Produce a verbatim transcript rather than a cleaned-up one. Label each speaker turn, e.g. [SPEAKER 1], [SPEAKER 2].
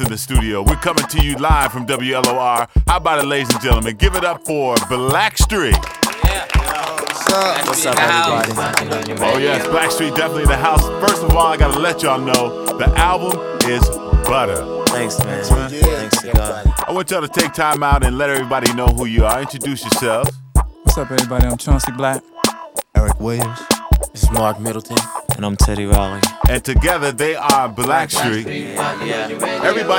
[SPEAKER 1] in the studio. We're coming to you live from W L O R. How about it, ladies and gentlemen? Give it up for Blackstreet.
[SPEAKER 2] Yeah. What's up?
[SPEAKER 3] What's up, everybody?
[SPEAKER 1] Oh, yes, Blackstreet definitely in the house. First of all, I got to let y'all know the album is butter.
[SPEAKER 3] Thanks, man. Thanks to God.
[SPEAKER 1] I want y'all to take time out and let everybody know who you are. Introduce yourselves.
[SPEAKER 4] What's up, everybody? I'm Chauncey Black.
[SPEAKER 5] Eric Williams.
[SPEAKER 3] This is Mark Middleton. And I'm Teddy Riley.
[SPEAKER 1] And together they are Blackstreet.
[SPEAKER 3] Yeah.
[SPEAKER 1] Everybody